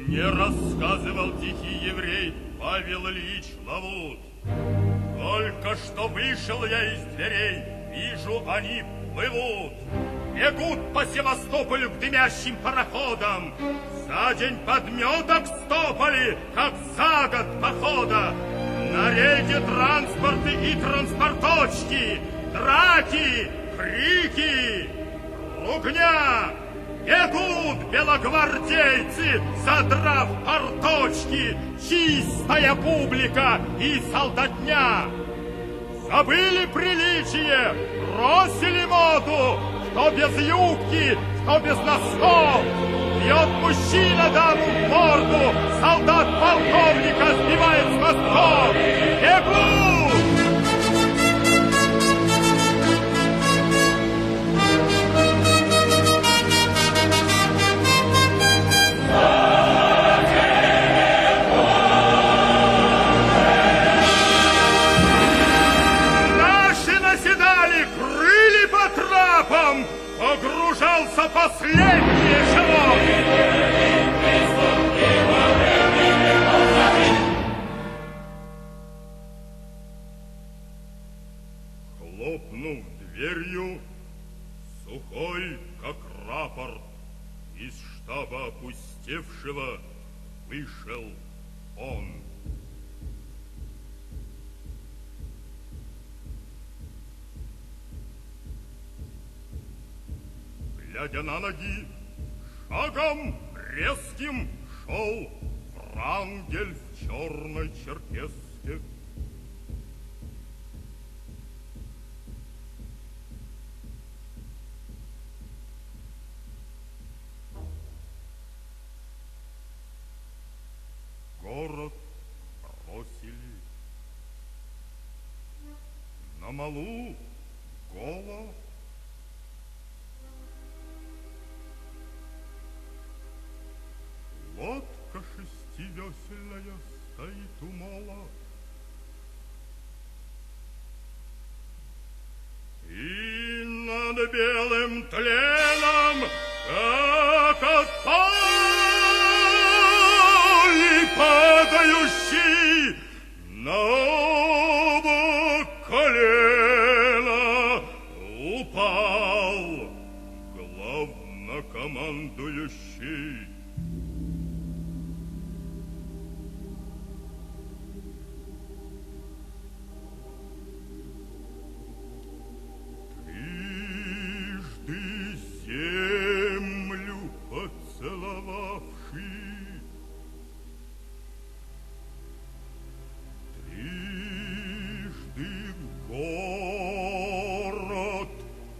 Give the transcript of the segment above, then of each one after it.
Мне рассказывал тихий еврей Павел Ильич Лавут. Только что вышел я из дверей, вижу, они плывут. Бегут по Севастополю к дымящим пароходам. За день подметок стопали, как за год похода. На рейде транспорты и транспорточки, драки, крики, ругня. Бегут белогвардейцы, задрав порточки, чистая публика и солдатня. Забыли приличие, бросили моду, что без юбки, что без носков. Бьет мужчина даму в морду, солдат полковника сбивает с мостков. Бегут! Погружался последний эшелон. Хлопнув дверью, сухой, как рапорт, из штаба опустевшего вышел он. Глядя на ноги, шагом резким шел Врангель в черной черкеске. Город бросили. На малу голо. Лодка шестивесельная стоит у мола. И над белым тленом, как от пали падающий, на оба колена упал главнокомандующий. Землю поцеловавши, трижды город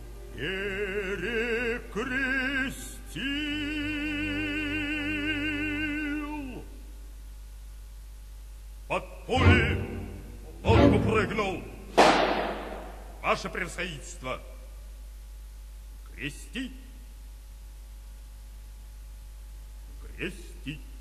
перекрестил. Под пули в лодку прыгнул. Ваше превосходительство, крестить. Крестить.